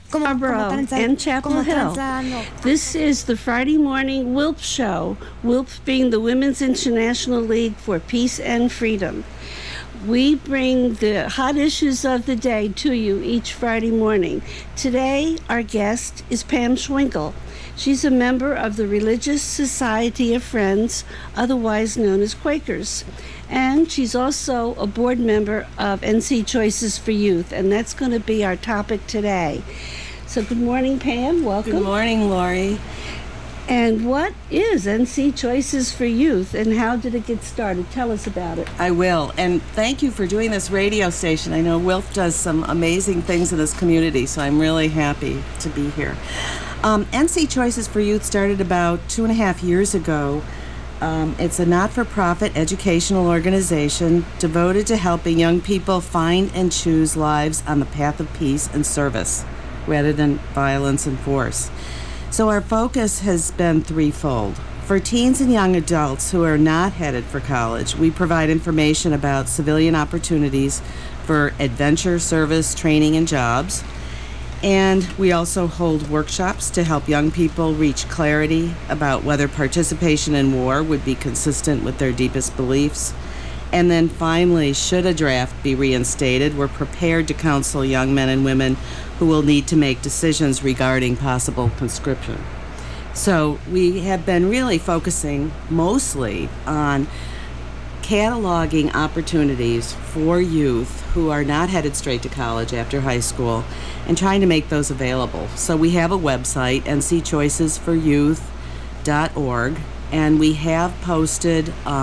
Scarborough and Chapel Hill. This is the Friday morning WILP show, WILP being the Women's International League for Peace and Freedom. We bring the hot issues of the day to you each Friday morning. Today, our guest is Pam Schwinkel. She's a member of the Religious Society of Friends, otherwise known as Quakers. And she's also a board member of NC Choices for Youth, and that's going to be our topic today. So good morning, Pam. Welcome. Good morning, Lori. And what is NC Choices for Youth, and how did it get started? Tell us about it. I will. And thank you for doing this radio station. I know WILF does some amazing things in this community, so I'm really happy to be here. NC Choices for Youth started about 2.5 years ago. It's a not-for-profit educational organization devoted to helping young people find and choose lives on the path of peace and service, rather than violence and force. So our focus has been threefold. For teens and young adults who are not headed for college, we provide information about civilian opportunities for adventure, service, training, and jobs. And we also hold workshops to help young people reach clarity about whether participation in war would be consistent with their deepest beliefs. And then finally, should a draft be reinstated, we're prepared to counsel young men and women who will need to make decisions regarding possible conscription. So we have been really focusing mostly on cataloging opportunities for youth who are not headed straight to college after high school and trying to make those available. So we have a website, ncchoicesforyouth.org, and we have posted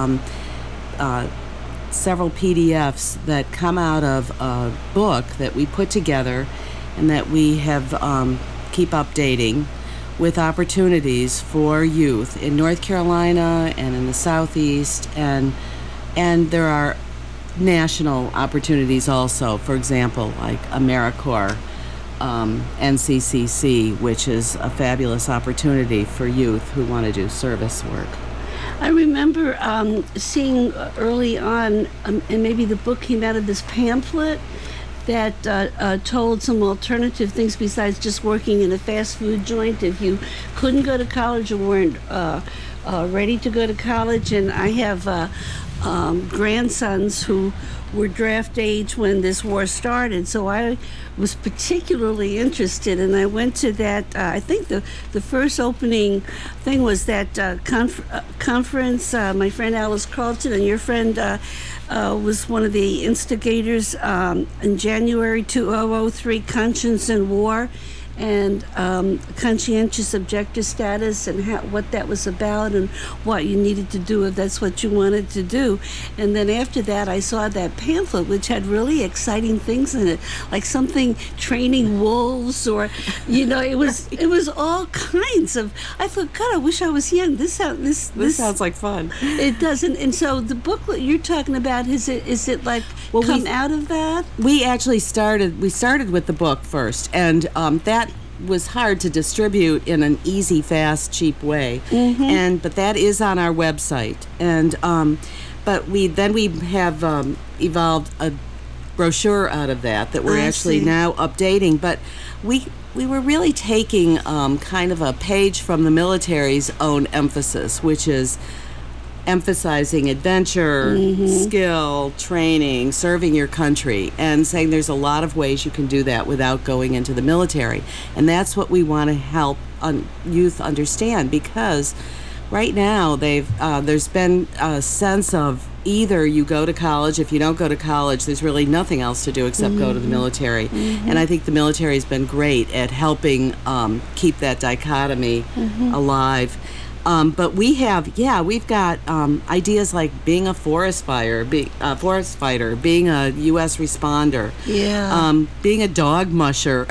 several PDFs that come out of a book that we put together and that we have keep updating with opportunities for youth in North Carolina and in the Southeast, and there are national opportunities also, for example, like AmeriCorps, NCCC, which is a fabulous opportunity for youth who want to do service work. I remember seeing early on, and maybe the book came out of this pamphlet that told some alternative things besides just working in a fast food joint if you couldn't go to college or weren't ready to go to college. And I have grandsons who were draft age when this war started, so I was particularly interested, and I went to that, I think the first opening thing was that conference. My friend Alice Carlton and your friend was one of the instigators in January 2003, Conscience and War, and conscientious objector status, and what that was about and what you needed to do if that's what you wanted to do. And then after that, I saw that pamphlet, which had really exciting things in it, like something training wolves, or it was all kinds of. I thought, God, I wish I was young. This sounds like fun. It doesn't. And so the booklet you're talking about, is it like come out of that? We actually started with the book first, and that was hard to distribute in an easy, fast, cheap way. Mm-hmm. But that is on our website. And but we have evolved a brochure out of that we're actually now updating. But we were really taking kind of a page from the military's own emphasis, which is emphasizing adventure, skill, training, serving your country, and saying there's a lot of ways you can do that without going into the military. And that's what we want to help youth understand, because right now there's been a sense of either you go to college. If you don't go to college, there's really nothing else to do except go to the military. And I think the military has been great at helping keep that dichotomy alive. But we've got ideas like being a forest fighter, being a U.S. responder, being a dog musher.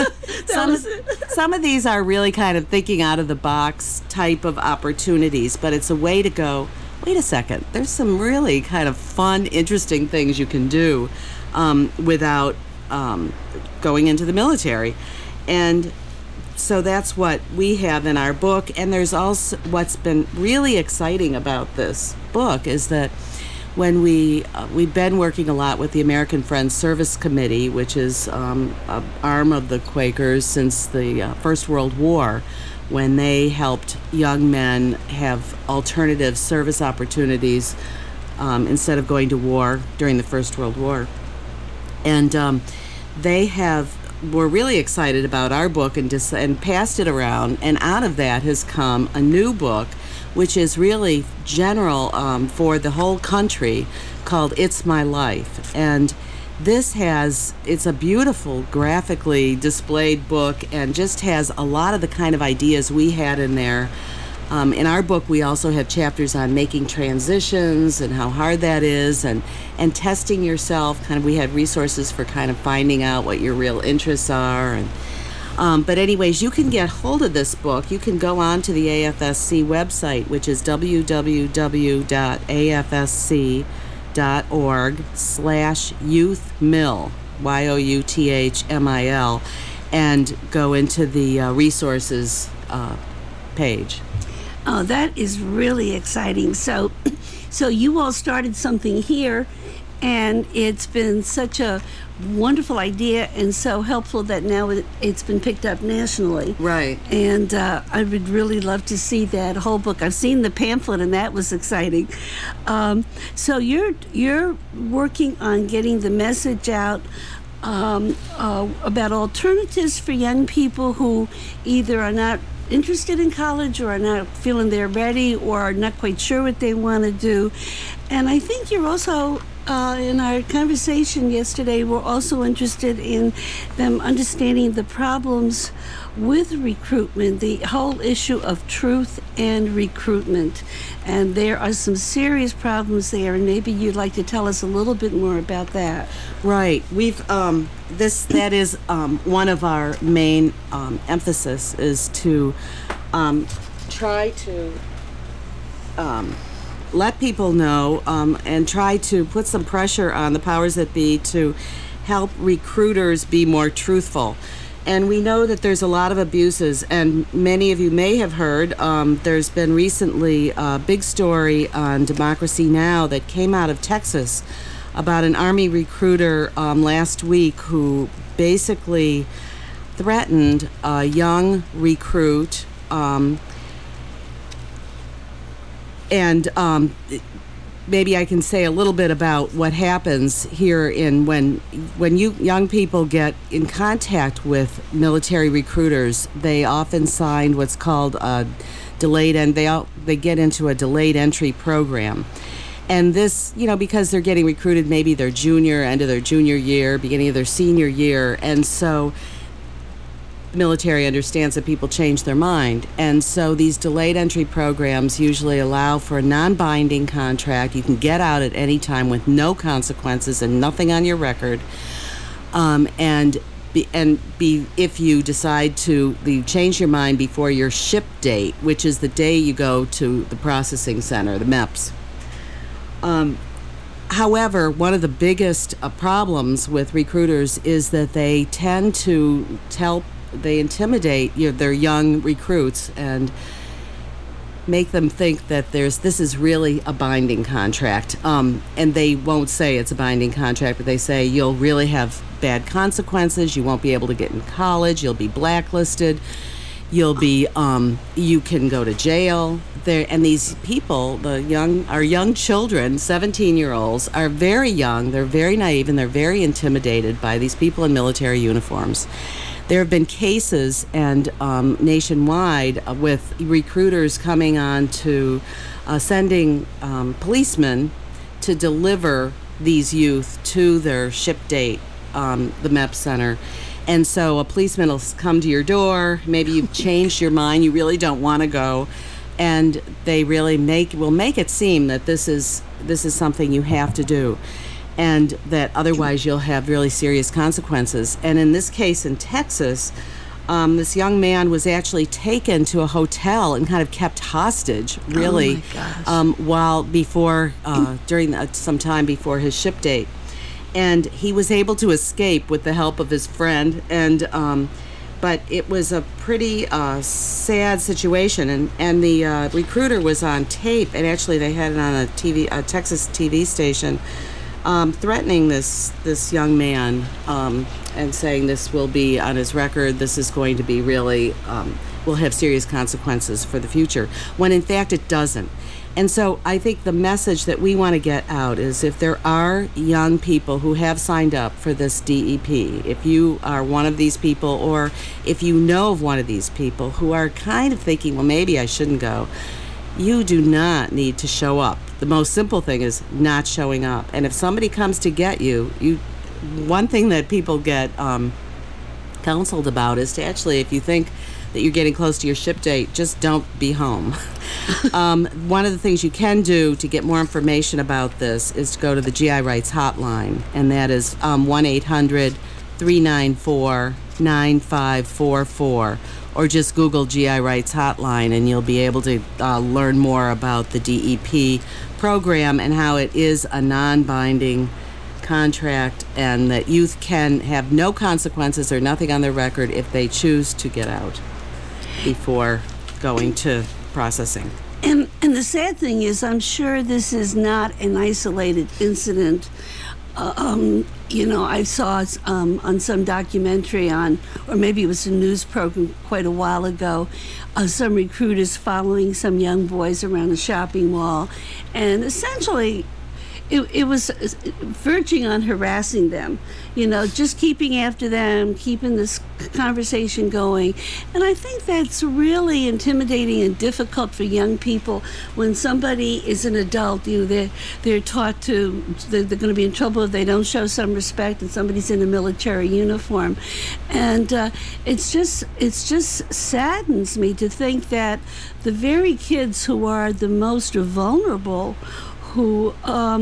Some of these are really kind of thinking out of the box type of opportunities, but it's a way to go, wait a second, there's some really kind of fun, interesting things you can do without going into the military. And so that's what we have in our book. And there's also, what's been really exciting about this book is that when we've been working a lot with the American Friends Service Committee, which is an arm of the Quakers since the First World War, when they helped young men have alternative service opportunities instead of going to war during the First World War. And were really excited about our book and passed it around, and out of that has come a new book which is really general for the whole country, called It's My Life. And it's a beautiful graphically displayed book and just has a lot of the kind of ideas we had in there. In our book, we also have chapters on making transitions and how hard that is, and testing yourself. We had resources for kind of finding out what your real interests are. But anyways, you can get hold of this book. You can go on to the AFSC website, which is www.afsc.org/youthmil, youthmil, and go into the resources page. Oh, that is really exciting. So you all started something here, and it's been such a wonderful idea and so helpful that now it's been picked up nationally. Right. And I would really love to see that whole book. I've seen the pamphlet, and that was exciting. So you're working on getting the message out about alternatives for young people who either are not interested in college or are not feeling they're ready or are not quite sure what they want to do. And I think you're also, in our conversation yesterday, we're also interested in them understanding the problems with recruitment, the whole issue of truth and recruitment. And there are some serious problems there, and maybe you'd like to tell us a little bit more about that. Right. We've that is one of our main emphasis is to try to let people know and try to put some pressure on the powers that be to help recruiters be more truthful. And we know that there's a lot of abuses, and many of you may have heard, there's been recently a big story on Democracy Now! That came out of Texas about an Army recruiter last week who basically threatened a young recruit maybe I can say a little bit about what happens here when you young people get in contact with military recruiters. They often sign what's called a delayed, and they get into a delayed entry program. And this, because they're getting recruited maybe their end of their junior year, beginning of their senior year, and so the military understands that people change their mind. And so these delayed entry programs usually allow for a non-binding contract. You can get out at any time with no consequences and nothing on your record. If you decide to change your mind before your ship date, which is the day you go to the processing center, the MEPS. However, one of the biggest problems with recruiters is that they tend to they intimidate their young recruits and make them think that this is really a binding contract. And they won't say it's a binding contract, but they say you'll really have bad consequences. You won't be able to get in college. You'll be blacklisted. You can go to jail. And these people, our young children, 17-year-olds, are very young. They're very naive, and they're very intimidated by these people in military uniforms. There have been cases nationwide with recruiters coming on to sending policemen to deliver these youth to their ship date, the MEP Center. And so a policeman will come to your door. Maybe you've changed your mind. You really don't want to go. And they really will make it seem that this is something you have to do, and that otherwise you'll have really serious consequences. And in this case in Texas, this young man was actually taken to a hotel and kind of kept hostage, really, some time before his ship date. And he was able to escape with the help of his friend, and but it was a pretty sad situation, and the recruiter was on tape, and actually they had it on a Texas TV station, threatening this young man, and saying this will be on his record. This is going to be really will have serious consequences for the future, when in fact it doesn't. And so I think the message that we want to get out is, if there are young people who have signed up for this DEP, if you are one of these people, or if you know of one of these people who are kind of thinking, well, maybe I shouldn't go, you do not need to show up. The most simple thing is not showing up. And if somebody comes to get you, one thing that people get counseled about is to actually, if you think that you're getting close to your ship date, just don't be home. One of the things you can do to get more information about this is to go to the GI Rights hotline, and that is 1-800-394-9544, or just Google GI Rights hotline, and you'll be able to learn more about the DEP program and how it is a non-binding contract, and that youth can have no consequences or nothing on their record if they choose to get out before going to processing. And the sad thing is, I'm sure this is not an isolated incident. I saw on some documentary or maybe it was a news program quite a while ago, some recruiters following some young boys around a shopping mall, and essentially it was verging on harassing them, just keeping after them, keeping this conversation going. And I think that's really intimidating and difficult for young people when somebody is an adult. They're taught they're going to be in trouble if they don't show some respect, and somebody's in a military uniform. And it's just saddens me to think that the very kids who are the most vulnerable, who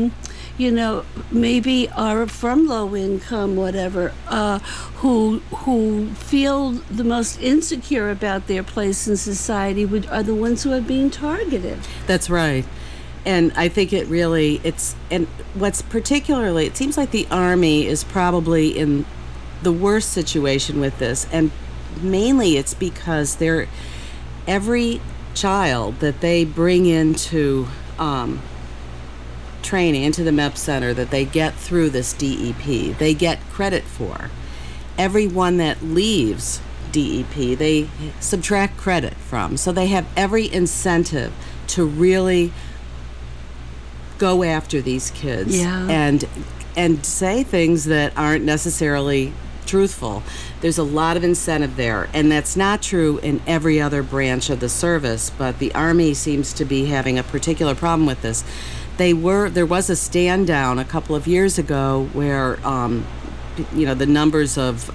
maybe are from low income, whatever, who feel the most insecure about their place in society, are the ones who are being targeted. That's right. And I think and what's particularly, it seems like the Army is probably in the worst situation with this, and mainly it's because every child that they bring into training, into the MEP Center, that they get through this DEP, they get credit for. Everyone that leaves DEP, they subtract credit from. So they have every incentive to really go after these kids, and say things that aren't necessarily truthful. There's a lot of incentive there, and that's not true in every other branch of the service, but the Army seems to be having a particular problem with this. There was a stand down a couple of years ago where the numbers of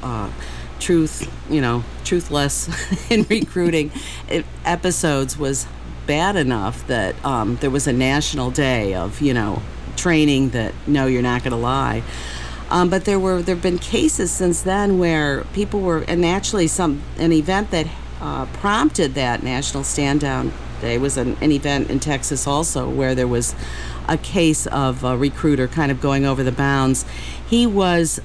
truthless in recruiting episodes was bad enough that there was a national day of training that, no, you're not going to lie. But there've been cases since then where people were, and actually an event that prompted that national stand down day was an event in Texas also, where there was a case of a recruiter kind of going over the bounds. He was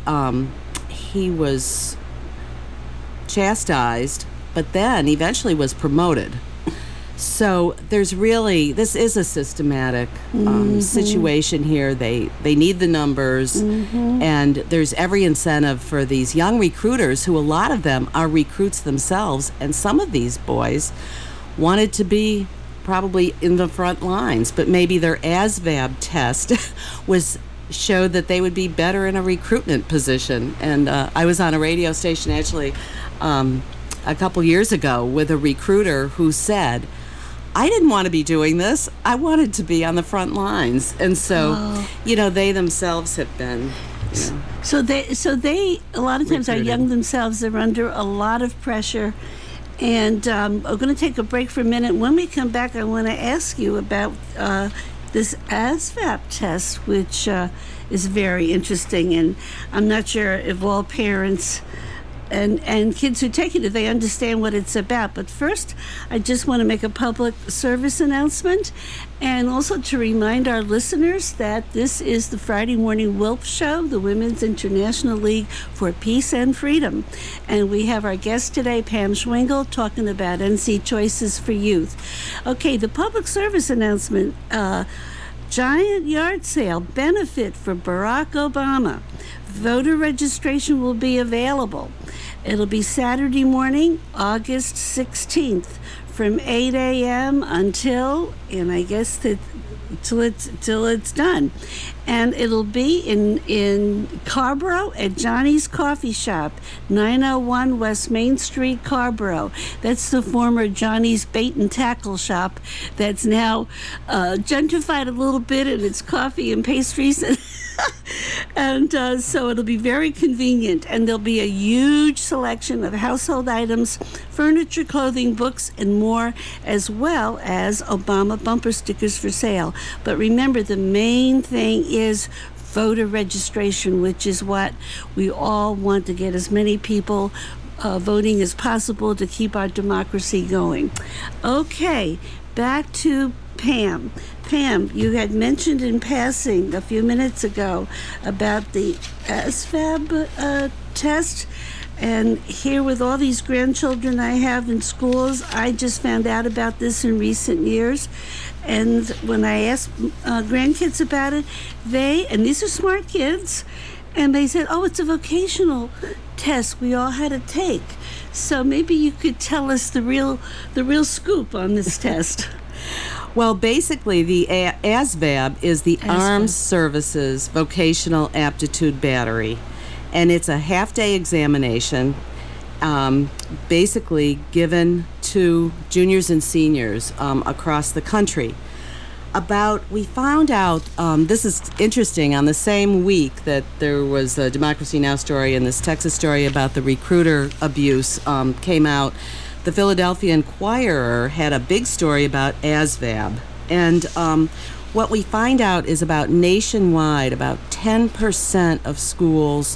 chastised, but then eventually was promoted. So this is a systematic situation here. They need the numbers, and there's every incentive for these young recruiters, who a lot of them are recruits themselves, and some of these boys wanted to be probably in the front lines, but maybe their ASVAB test showed that they would be better in a recruitment position. And I was on a radio station actually a couple years ago with a recruiter who said, I didn't want to be doing this. I wanted to be on the front lines. And so, they themselves have been. So they a lot of times recruited. Are young themselves. They're under a lot of pressure. And we're going to take a break for a minute. When we come back, I want to ask you about this ASVAB test, which is very interesting. And I'm not sure if all parents and kids who take it, they understand what it's about. But first, I just want to make a public service announcement, and also to remind our listeners that this is the Friday Morning WILP Show, the Women's International League for Peace and Freedom. And we have our guest today, Pam Schwingel, talking about NC Choices for Youth. Okay, the public service announcement, giant yard sale benefit for Barack Obama. Voter registration will be available. It'll be Saturday morning, August 16th, from 8 a.m. until, and I guess that till it's done. And it'll be in Carborough at Johnny's Coffee Shop, 901 West Main Street, Carborough. That's the former Johnny's Bait and Tackle shop that's now gentrified a little bit, and it's coffee and pastries. And so it'll be very convenient, and there'll be a huge selection of household items, furniture, clothing, books, and more, as well as Obama bumper stickers for sale. But remember, the main thing is voter registration, which is what we all want, to get as many people voting as possible to keep our democracy going. Okay, back to Pam. Pam, you had mentioned in passing a few minutes ago about the ASVAB test. And here, with all these grandchildren I have in schools, I just found out about this in recent years. And when I asked grandkids about it, and these are smart kids, and they said, oh, it's a vocational test we all had to take. So maybe you could tell us the real scoop on this test. Well, basically, the ASVAB is the Armed Services Vocational Aptitude Battery, and it's a half-day examination, basically given to juniors and seniors across the country. We found out, this is interesting, on the same week that there was a Democracy Now! Story and this Texas story about the recruiter abuse came out, the Philadelphia Inquirer had a big story about ASVAB. And what we find out is about nationwide, about 10% of schools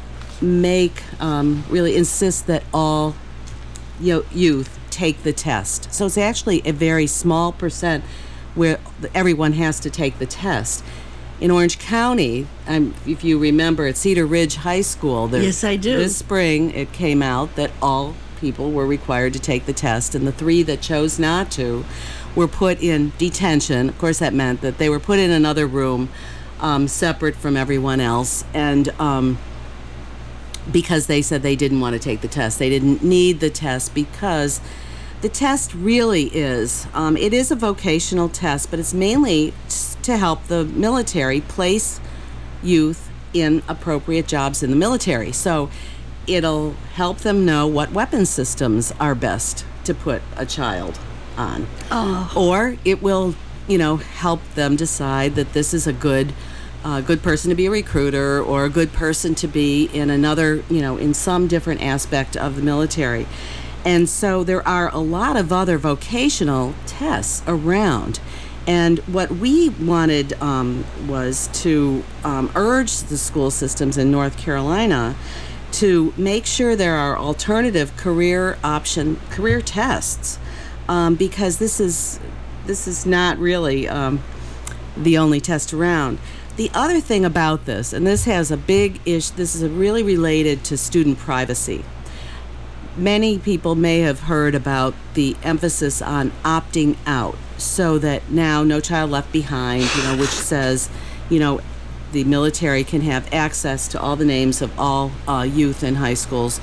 really insist that all youth take the test. So it's actually a very small percent where everyone has to take the test. In Orange County, if you remember, at Cedar Ridge High School, yes, I do. This spring it came out that all people were required to take the test, and the 3 that chose not to were put in detention. Of course, that meant that they were put in another room separate from everyone else, and because they said they didn't want to take the test. They didn't need the test because the test really is, it is a vocational test, but it's mainly to help the military place youth in appropriate jobs in the military. So it'll help them know what weapon systems are best to put a child on. Oh. Or it will, help them decide that this is a good person to be a recruiter, or a good person to be in another, in some different aspect of the military. And so there are a lot of other vocational tests around. And what we wanted was to urge the school systems in North Carolina to make sure there are alternative career tests, because this is not really the only test around. The other thing about this, and this has a big issue, this is really related to student privacy. Many people may have heard about the emphasis on opting out, so that now No Child Left Behind, which says, the military can have access to all the names of all youth in high schools.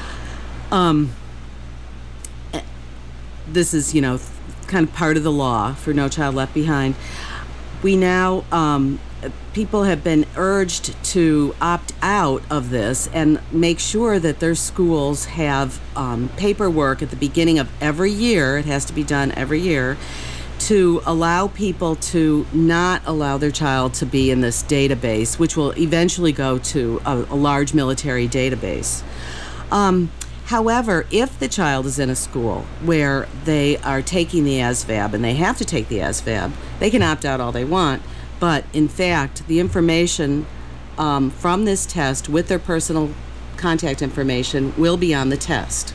This is, kind of part of the law for No Child Left Behind. We now, people have been urged to opt out of this and make sure that their schools have paperwork at the beginning of every year. It has to be done every year, to allow people to not allow their child to be in this database, which will eventually go to a large military database. However, if the child is in a school where they are taking the ASVAB, and they have to take the ASVAB, they can opt out all they want, but in fact, the information from this test with their personal contact information will be on the test,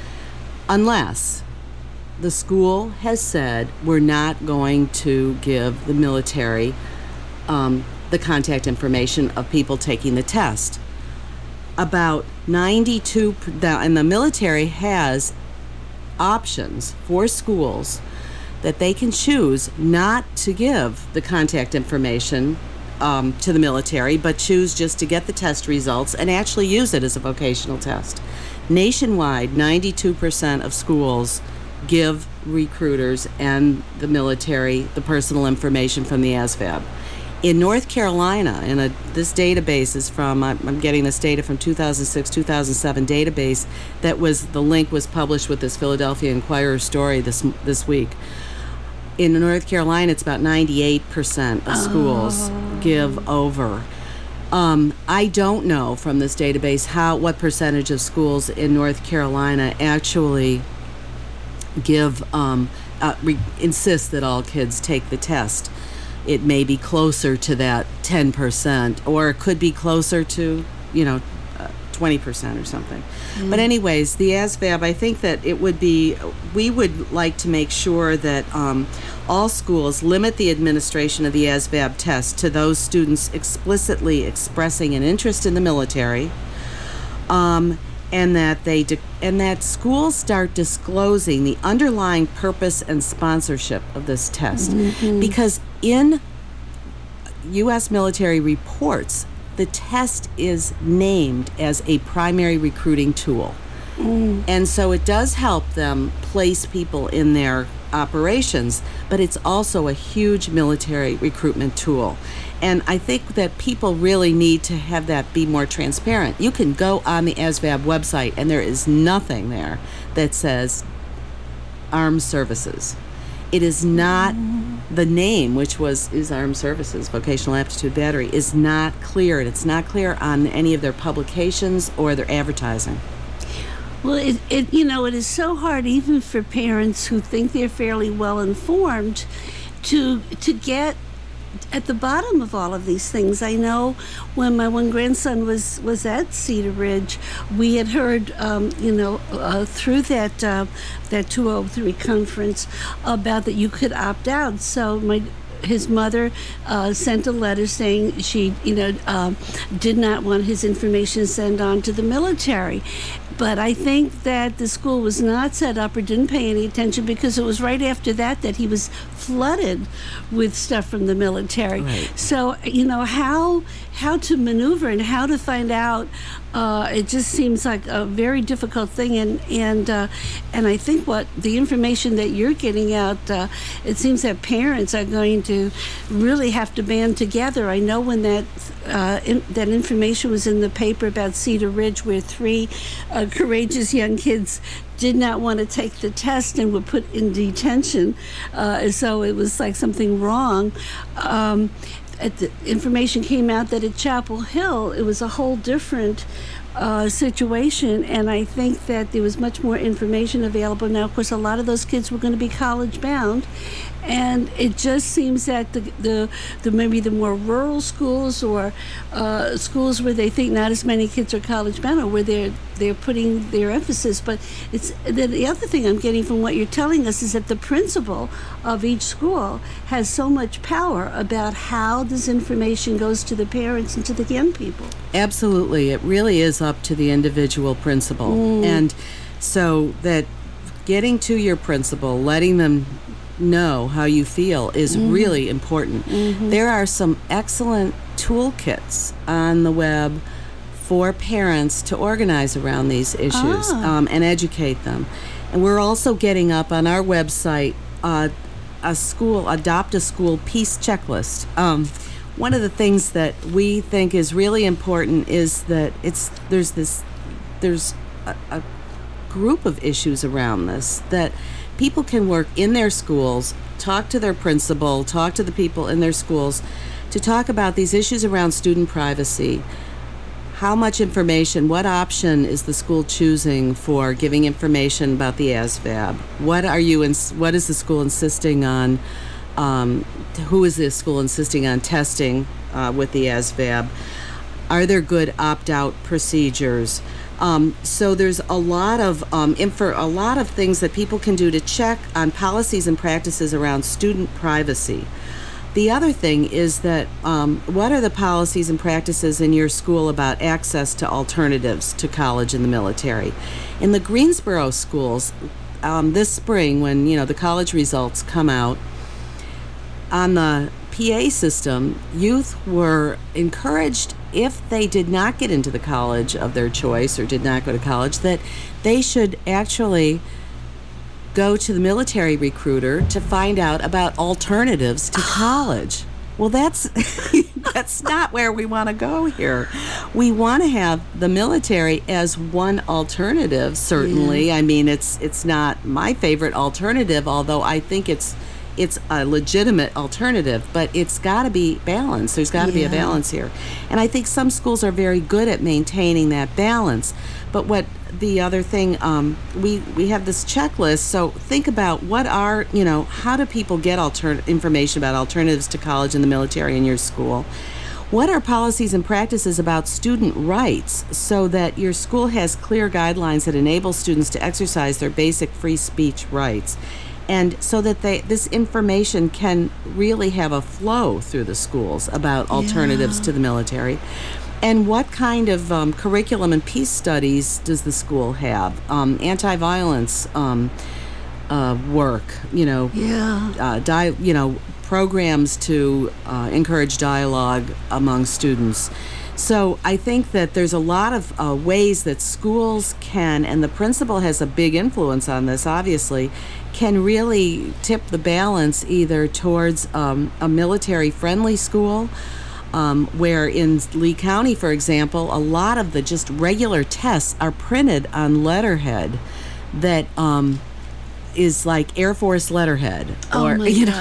unless the school has said we're not going to give the military the contact information of people taking the test. About 92, and the military has options for schools that they can choose not to give the contact information to the military, but choose just to get the test results and actually use it as a vocational test. Nationwide, 92% of schools give recruiters and the military the personal information from the ASVAB. In North Carolina, this database is from, I'm getting this data from 2006-2007 database the link was published with this Philadelphia Inquirer story this week. In North Carolina, it's about 98% of schools give over. I don't know from this database what percentage of schools in North Carolina actually give insist that all kids take the test. It may be closer to that 10%, or it could be closer to 20% or something. But anyways, the ASVAB, I think that we would like to make sure that all schools limit the administration of the ASVAB test to those students explicitly expressing an interest in the military, and that schools start disclosing the underlying purpose and sponsorship of this test. Because in U.S. military reports, the test is named as a primary recruiting tool. And so it does help them place people in their operations, but it's also a huge military recruitment tool. And I think that people really need to have that be more transparent. You can go on the ASVAB website and there is nothing there that says Armed Services. It is not, the name, which is Armed Services, Vocational Aptitude Battery, is not clear. And it's not clear on any of their publications or their advertising. Well, it is so hard even for parents who think they're fairly well informed to get at the bottom of all of these things. I know when my one grandson was at Cedar Ridge, we had heard, through that 203 conference about that you could opt out. So his mother sent a letter saying she, did not want his information sent on to the military. But I think that the school was not set up or didn't pay any attention, because it was right after that he was flooded with stuff from the military. Right. So, how to maneuver and how to find out, it just seems like a very difficult thing. And I think what the information that you're getting out, it seems that parents are going to really have to band together. I know when that information was in the paper about Cedar Ridge, where 3 courageous young kids did not want to take the test and were put in detention, so it was like something wrong. The information came out that at Chapel Hill it was a whole different situation, and I think that there was much more information available now. Of course, a lot of those kids were going to be college bound, and it just seems that the maybe the more rural schools, or schools where they think not as many kids are college bound, or where they're putting their emphasis. But it's the other thing I'm getting from what you're telling us is that the principal of each school has so much power about how this information goes to the parents and to the young people. Absolutely. It really is up to the individual principal. And so that getting to your principal, letting them know how you feel is really important. There are some excellent toolkits on the web for parents to organize around these issues and educate them. And we're also getting up on our website Adopt a School Peace Checklist. One of the things that we think is really important is that there's a group of issues around this that people can work in their schools, talk to their principal, talk to the people in their schools to talk about these issues around student privacy. How much information, what option is the school choosing for giving information about the ASVAB? What is the school insisting on? Who is the school insisting on testing with the ASVAB? Are there good opt-out procedures? So there's a lot of a lot of things that people can do to check on policies and practices around student privacy. The other thing is that what are the policies and practices in your school about access to alternatives to college and the military? In the Greensboro schools, this spring, when the college results come out, on the PA system, youth were encouraged, if they did not get into the college of their choice or did not go to college, that they should actually go to the military recruiter to find out about alternatives to college. Well, that's not where we want to go here. We want to have the military as one alternative, certainly. I mean, it's not my favorite alternative, although I think it's a legitimate alternative, but it's got to be balanced. There's got to be a balance here. And I think some schools are very good at maintaining that balance. But what the other thing, we have this checklist, so think about how do people get information about alternatives to college and the military in your school? What are policies and practices about student rights so that your school has clear guidelines that enable students to exercise their basic free speech rights? And so that this information can really have a flow through the schools about alternatives to the military. And what kind of curriculum and peace studies does the school have? Anti-violence work, programs to encourage dialogue among students. So I think that there's a lot of ways that schools can, and the principal has a big influence on this, obviously, can really tip the balance either towards a military-friendly school, where in Lee County, for example, a lot of the just regular tests are printed on letterhead that is like Air Force letterhead, or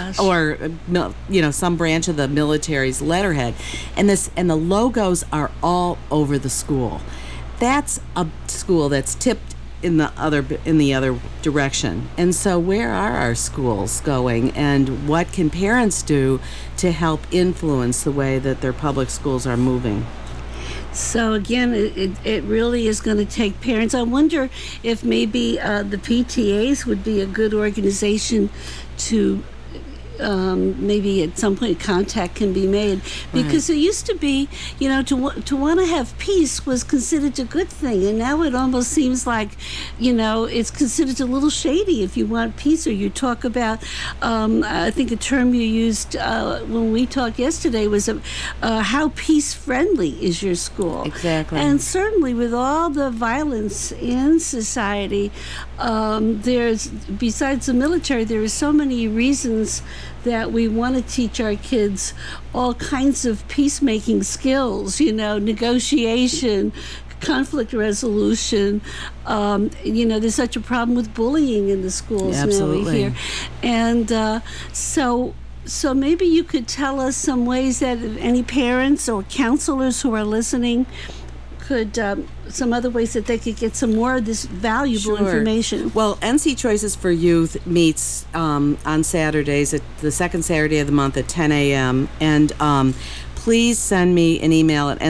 some branch of the military's letterhead, and the logos are all over the school. That's a school that's tipped in the other direction. And so where are our schools going, and what can parents do to help influence the way that their public schools are moving? So again, it really is going to take parents. I wonder if maybe the PTAs would be a good organization to maybe at some point contact can be made, because it used to be, to want to have peace was considered a good thing, and now it almost seems like, it's considered a little shady if you want peace, or you talk about, I think a term you used when we talked yesterday was how peace-friendly is your school? Exactly. And certainly with all the violence in society, there's, besides the military, there are so many reasons that we want to teach our kids all kinds of peacemaking skills, negotiation, conflict resolution. There's such a problem with bullying in the schools now, we hear. And so maybe you could tell us some ways that any parents or counselors who are listening could, some other ways that they could get some more of this valuable information. Well, NC Choices for Youth meets on Saturdays, at the second Saturday of the month at 10 a.m. And please send me an email at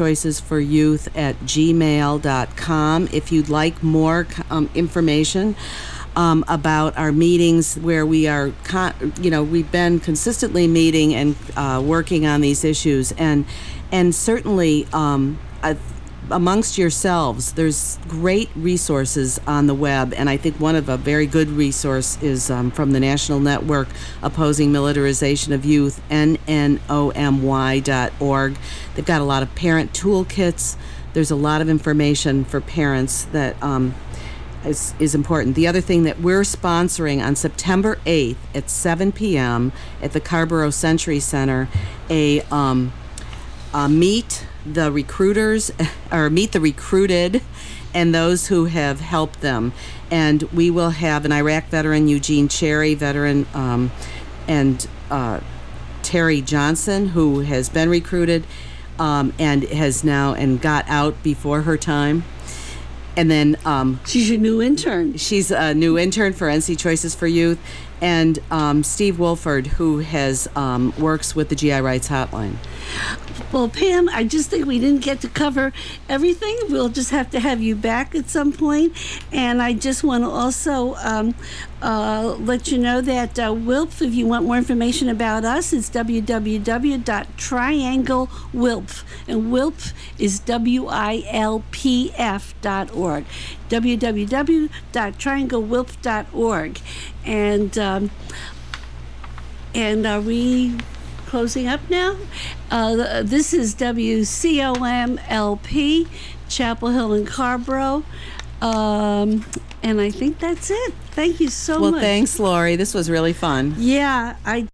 ncchoicesforyouth@gmail.com if you'd like more information about our meetings, where we are, we've been consistently meeting and working on these issues, and certainly amongst yourselves, there's great resources on the web, and I think one of a very good resource is from the National Network Opposing Militarization of Youth, nnomy.org. They've got a lot of parent toolkits. There's a lot of information for parents that is important. The other thing that we're sponsoring on September 8th at 7 p.m. at the Carrboro Century Center, a meet the recruiters, or meet the recruited and those who have helped them. And we will have an Iraq veteran, Eugene Cherry, veteran, and Terry Johnson, who has been recruited and has now and got out before her time. And then she's your new intern. She's a new intern for NC Choices for Youth. And Steve Wolford, who has works with the GI Rights Hotline. Well, Pam, I just think we didn't get to cover everything. We'll just have to have you back at some point. And I just want to also let you know that WILPF, if you want more information about us, it's www.trianglewilpf. And WILPF is WILPF.org. www.trianglewilpf.org. And are we closing up now? This is WCOMLP, Chapel Hill and Carborough. And I think that's it. Thank you so much. Well, thanks, Lori. This was really fun. Yeah, I